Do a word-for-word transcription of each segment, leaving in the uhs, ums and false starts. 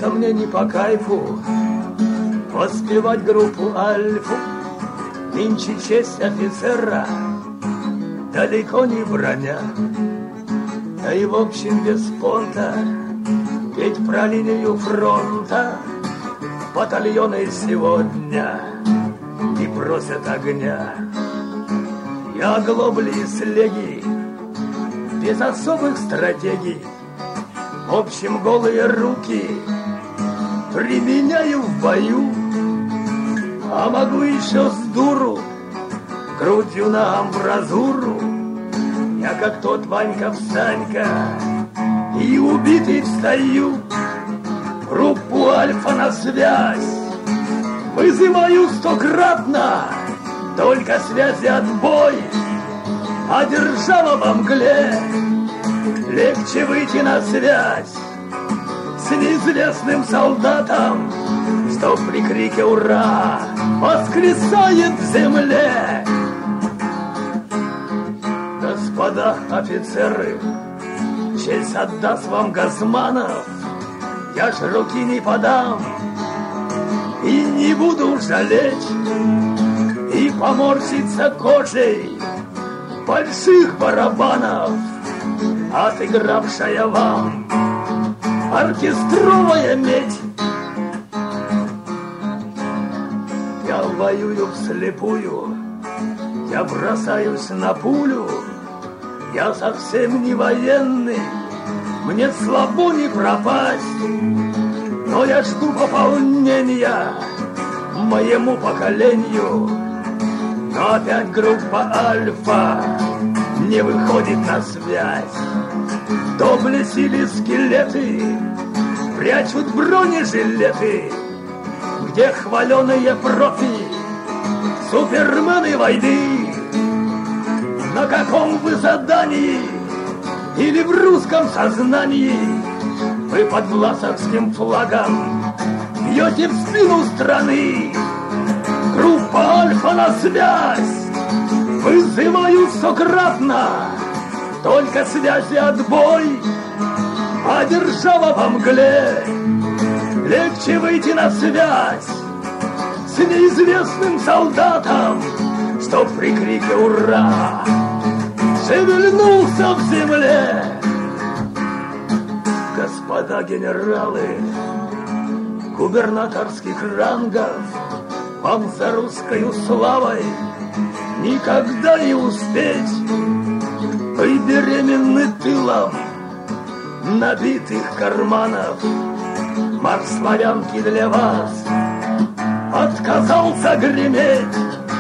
Что-то мне не по кайфу воспевать группу Альфу. Нынче честь офицера далеко не броня. Да и в общем без понта петь про линию фронта батальоны сегодня не просят огня. Я глобли и слеги без особых стратегий, в общем голые руки применяю в бою. А могу еще с дуру грудью на амбразуру. Я как тот Ванька-Встанька и убитый встаю. Группу Альфа на связь вызываю стократно, только связи отбой. А держава во мгле легче выйти на связь с неизвестным солдатом, что при крике «Ура!» воскресает в земле. Господа офицеры, честь отдаст вам Газманов, я ж руки не подам и не буду жалеть, и поморщиться кожей больших барабанов, отыгравшая вам оркестровая медь. Я воюю вслепую, я бросаюсь на пулю, я совсем не военный, мне слабо не пропасть, но я жду пополнения моему поколению. Но опять группа Альфа не выходит на связь. Доблесили скелеты, прячут бронежилеты, где хваленые профи, супермены войны. На каком вы задании или в русском сознании вы под власовским флагом бьете в спину страны? Группа Альфа на связь вызываю стократно, только связи отбой. А держава во мгле легче выйти на связь с неизвестным солдатом, что при крике «Ура!» шевельнулся в земле. Господа генералы губернаторских рангов, вам за русскою славой никогда не успеть. Вы беременны тылом набитых карманов. Марш славянки для вас отказался греметь.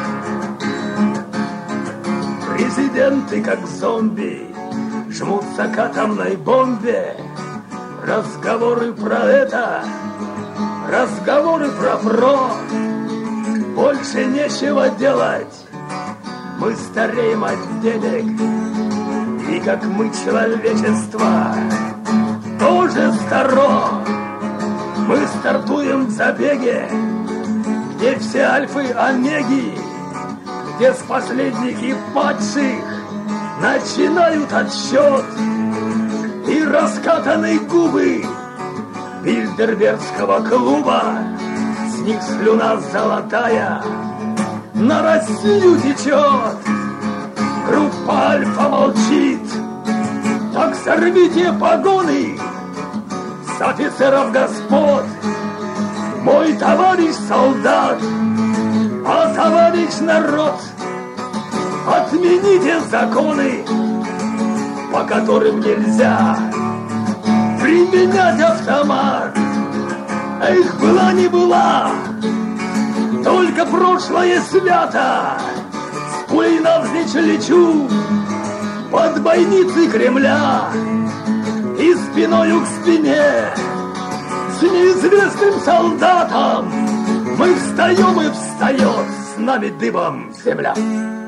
Президенты, как зомби, жмутся к атомной бомбе. Разговоры про это, разговоры про про. Больше нечего делать, мы стареем от денег. И как мы, человечество, тоже старо. Мы стартуем в забеге, где все альфы, омеги, где с последних и падших начинают отсчет. И раскатаны губы Бильдербергского клуба, с них слюна золотая на Россию течет. Группа Альфа молчит, так сорвите погоны с офицеров господ. Мой товарищ солдат, а товарищ народ, отмените законы, по которым нельзя применять автомат. Эх, была не была, только прошлое свято. С пулей навзничь лечу под бойницей Кремля и спиною к спине с неизвестным солдатом. Мы встаем и встает с нами дыбом земля.